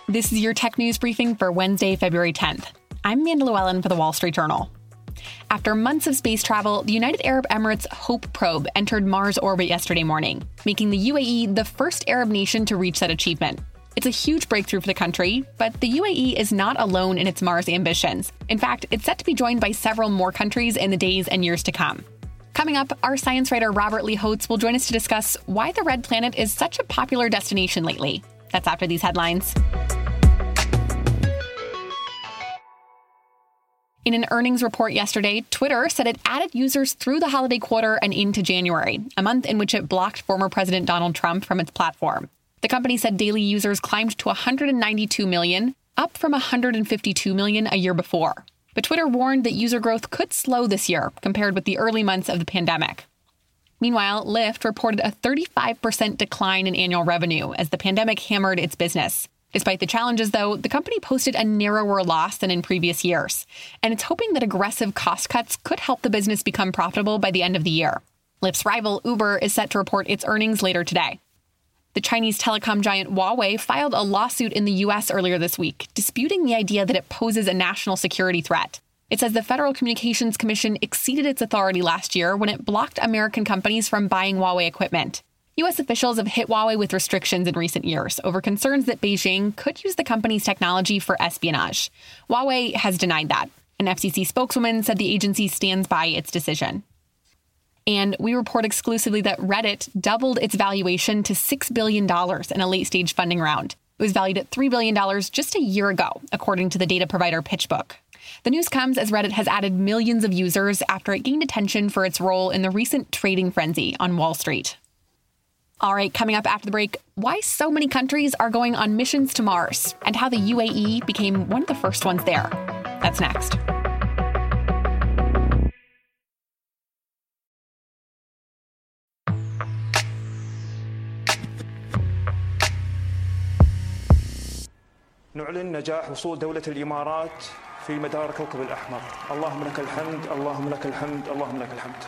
This is your tech news briefing for Wednesday, February 10th. I'm Amanda Llewellyn for the Wall Street Journal. After months of space travel, the United Arab Emirates HOPE probe entered Mars orbit yesterday morning, making the UAE the first Arab nation to reach that achievement. It's a huge breakthrough for the country, but the UAE is not alone in its Mars ambitions. In fact, it's set to be joined by several more countries in the days and years to come. Coming up, our science writer Robert Lee Holtz will join us to discuss why the Red Planet is such a popular destination lately. That's after these headlines. In an earnings report yesterday, Twitter said it added users through the holiday quarter and into January, a month in which it blocked former President Donald Trump from its platform. The company said daily users climbed to 192 million, up from 152 million a year before. But Twitter warned that user growth could slow this year compared with the early months of the pandemic. Meanwhile, Lyft reported a 35% decline in annual revenue as the pandemic hammered its business. Despite the challenges, though, the company posted a narrower loss than in previous years, and it's hoping that aggressive cost cuts could help the business become profitable by the end of the year. Lyft's rival, Uber, is set to report its earnings later today. The Chinese telecom giant Huawei filed a lawsuit in the U.S. earlier this week, disputing the idea that it poses a national security threat. It says the Federal Communications Commission exceeded its authority last year when it blocked American companies from buying Huawei equipment. U.S. officials have hit Huawei with restrictions in recent years over concerns that Beijing could use the company's technology for espionage. Huawei has denied that. An FCC spokeswoman said the agency stands by its decision. And we report exclusively that Reddit doubled its valuation to $6 billion in a late-stage funding round. It was valued at $3 billion just a year ago, according to the data provider PitchBook. The news comes as Reddit has added millions of users after it gained attention for its role in the recent trading frenzy on Wall Street. All right, coming up after the break, why so many countries are going on missions to Mars and how the UAE became one of the first ones there. That's next. نعلن نجاح وصول دولة الإمارات في مدار كوكب الأحمر. اللهم لك الحمد، اللهم لك الحمد، اللهم لك الحمد.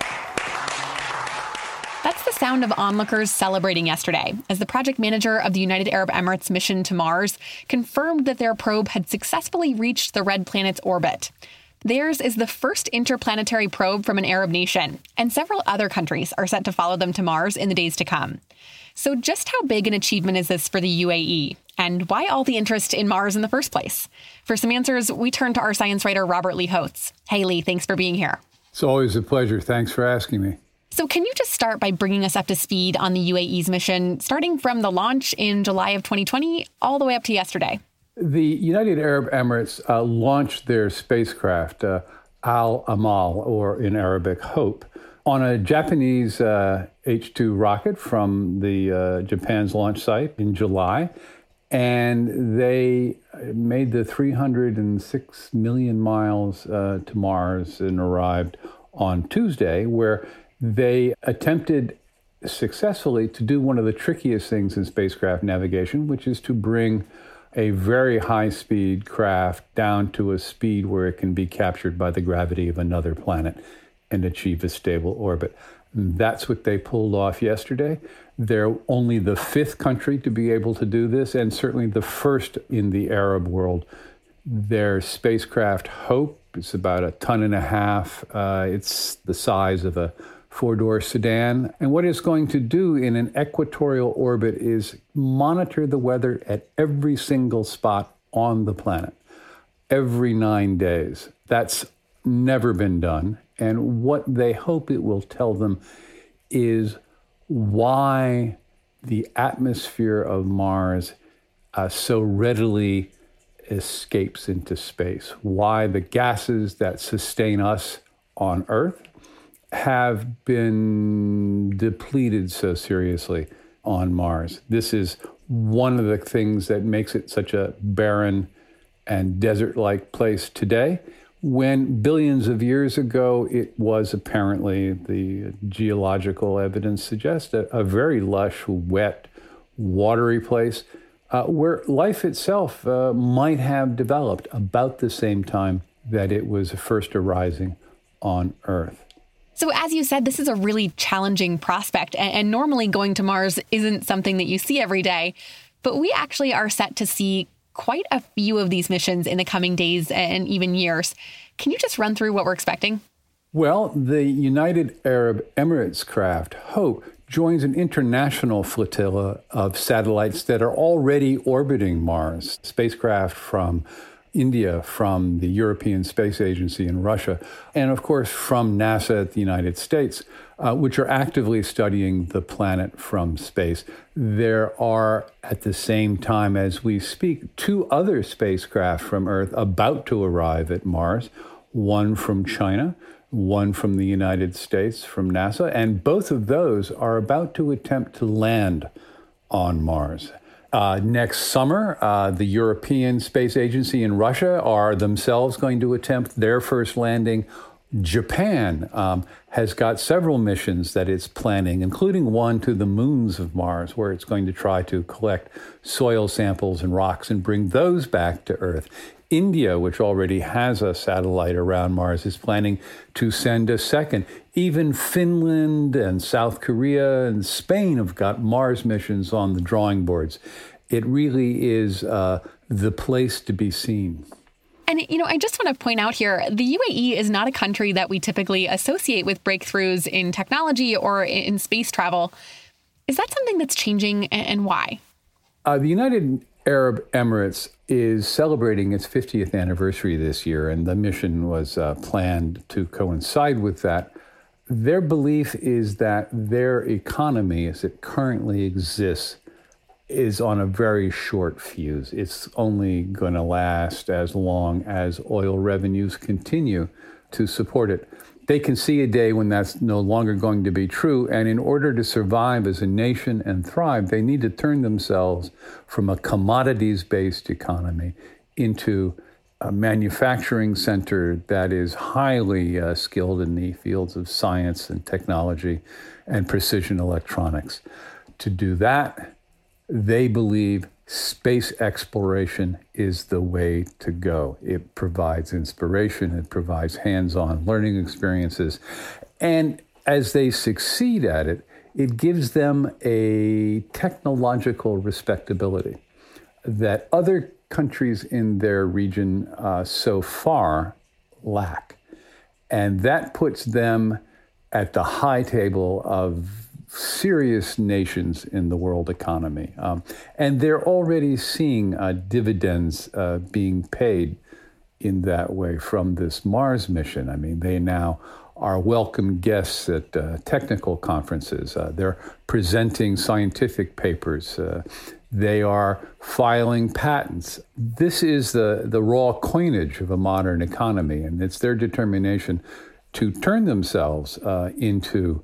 That's the sound of onlookers celebrating yesterday as the project manager of the United Arab Emirates mission to Mars confirmed that their probe had successfully reached the Red Planet's orbit. Theirs is the first interplanetary probe from an Arab nation, and several other countries are set to follow them to Mars in the days to come. So just how big an achievement is this for the UAE? And why all the interest in Mars in the first place? For some answers, we turn to our science writer, Robert Lee Holtz. Hey, Lee, thanks for being here. It's always a pleasure. Thanks for asking me. So can you just start by bringing us up to speed on the UAE's mission, starting from the launch in July of 2020 all the way up to yesterday? The United Arab Emirates launched their spacecraft, Al-Amal, or in Arabic, HOPE, on a Japanese H-2 rocket from the Japan's launch site in July. And they made the 306 million miles to Mars and arrived on Tuesday, where they attempted successfully to do one of the trickiest things in spacecraft navigation, which is to bring a very high-speed craft down to a speed where it can be captured by the gravity of another planet and achieve a stable orbit. That's what they pulled off yesterday. They're only the fifth country to be able to do this, and certainly the first in the Arab world. Their spacecraft HOPE is about 1.5 tons. It's the size of a four-door sedan. And what it's going to do in an equatorial orbit is monitor the weather at every single spot on the planet, every 9 days. That's never been done. And what they hope it will tell them is why the atmosphere of Mars so readily escapes into space, why the gases that sustain us on Earth have been depleted so seriously on Mars. This is one of the things that makes it such a barren and desert-like place today, when billions of years ago it was apparently, the geological evidence suggests, a very lush, wet, watery place where life itself might have developed about the same time that it was first arising on Earth. So as you said, this is a really challenging prospect, and normally going to Mars isn't something that you see every day, but we actually are set to see quite a few of these missions in the coming days and even years. Can you just run through what we're expecting? Well, the United Arab Emirates craft, Hope, joins an international flotilla of satellites that are already orbiting Mars. Spacecraft from India, from the European Space Agency in Russia, and of course from NASA at the United States, which are actively studying the planet from space. There are, at the same time as we speak, 2 other spacecraft from Earth about to arrive at Mars, one from China, one from the United States, from NASA, and both of those are about to attempt to land on Mars. Next summer, the European Space Agency in Russia are themselves going to attempt their first landing. Japan has got several missions that it's planning, including one to the moons of Mars, where it's going to try to collect soil samples and rocks and bring those back to Earth. India, which already has a satellite around Mars, is planning to send a second. Even Finland and South Korea and Spain have got Mars missions on the drawing boards. It really is the place to be seen. And, I just want to point out here, the UAE is not a country that we typically associate with breakthroughs in technology or in space travel. Is that something that's changing, and why? The United Arab Emirates is celebrating its 50th anniversary this year, and the mission was planned to coincide with that. Their belief is that their economy, as it currently exists, is on a very short fuse. It's only going to last as long as oil revenues continue to support it. They can see a day when that's no longer going to be true, and in order to survive as a nation and thrive, they need to turn themselves from a commodities-based economy into a manufacturing center that is highly skilled in the fields of science and technology and precision electronics. To do that, they believe space exploration is the way to go. It provides inspiration, it provides hands-on learning experiences, and as they succeed at it, it gives them a technological respectability that other countries in their region so far lack. And that puts them at the high table of serious nations in the world economy. And they're already seeing dividends being paid in that way from this Mars mission. I mean, they now are welcome guests at technical conferences. They're presenting scientific papers. They are filing patents. This is the raw coinage of a modern economy, and it's their determination to turn themselves into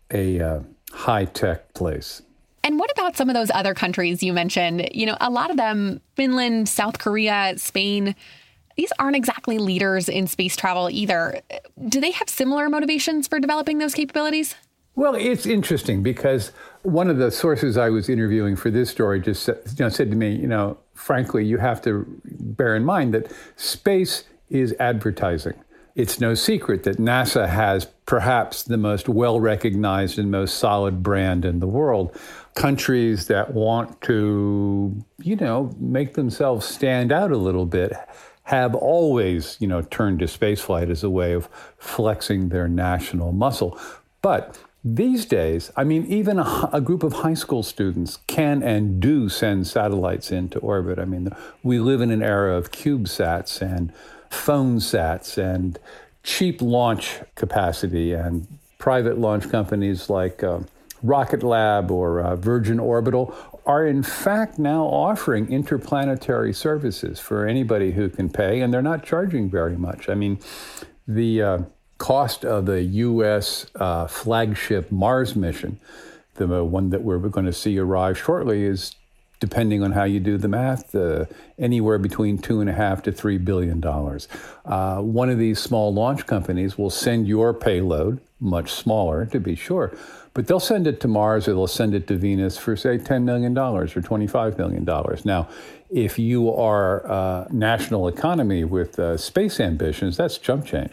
a high-tech place. And what about some of those other countries you mentioned? A lot of them, Finland, South Korea, Spain, these aren't exactly leaders in space travel either. Do they have similar motivations for developing those capabilities? Well, it's interesting because one of the sources I was interviewing for this story just said to me, frankly, you have to bear in mind that space is advertising. It's no secret that NASA has perhaps the most well-recognized and most solid brand in the world. Countries that want to, make themselves stand out a little bit have always, turned to spaceflight as a way of flexing their national muscle. But these days, even a group of high school students can and do send satellites into orbit. We live in an era of CubeSats and phone sats and cheap launch capacity, and private launch companies like Rocket Lab or Virgin Orbital are in fact now offering interplanetary services for anybody who can pay, and they're not charging very much. The cost of the U.S. flagship Mars mission, the one that we're going to see arrive shortly, is, depending on how you do the math, anywhere between $2.5 to $3 billion. One of these small launch companies will send your payload, much smaller to be sure, but they'll send it to Mars or they'll send it to Venus for, say, $10 million or $25 million. Now, if you are a national economy with space ambitions, that's chump change.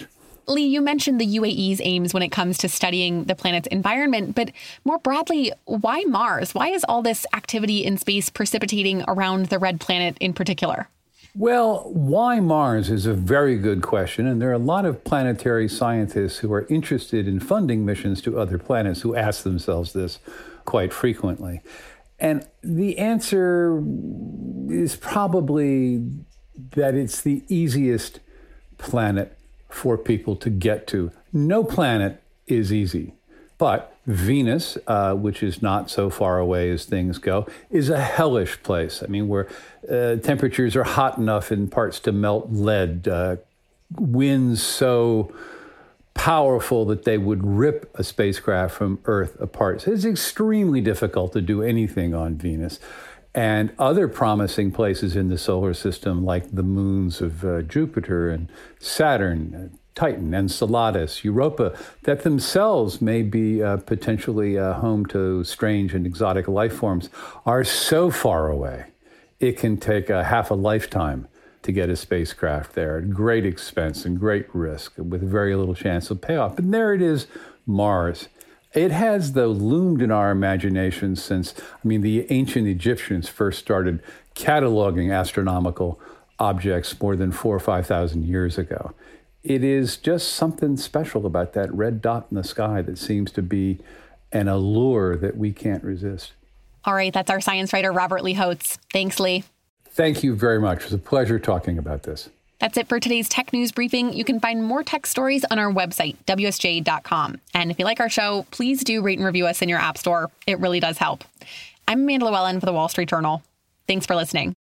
Lee, you mentioned the UAE's aims when it comes to studying the planet's environment, but more broadly, why Mars? Why is all this activity in space precipitating around the red planet in particular? Well, why Mars is a very good question, and there are a lot of planetary scientists who are interested in funding missions to other planets who ask themselves this quite frequently. And the answer is probably that it's the easiest planet for people to get to. No planet is easy, but Venus, which is not so far away as things go, is a hellish place. I mean, where temperatures are hot enough in parts to melt lead, winds so powerful that they would rip a spacecraft from Earth apart. So it's extremely difficult to do anything on Venus. And other promising places in the solar system, like the moons of Jupiter and Saturn, Titan, Enceladus, Europa, that themselves may be potentially home to strange and exotic life forms, are so far away. It can take half a lifetime to get a spacecraft there at great expense and great risk with very little chance of payoff. But there it is, Mars. It has, though, loomed in our imagination since, the ancient Egyptians first started cataloging astronomical objects more than 4,000 or 5,000 years ago. It is just something special about that red dot in the sky that seems to be an allure that we can't resist. All right, that's our science writer, Robert Lee Holtz. Thanks, Lee. Thank you very much. It was a pleasure talking about this. That's it for today's Tech News Briefing. You can find more tech stories on our website, WSJ.com. And if you like our show, please do rate and review us in your app store. It really does help. I'm Amanda Llewellyn for the Wall Street Journal. Thanks for listening.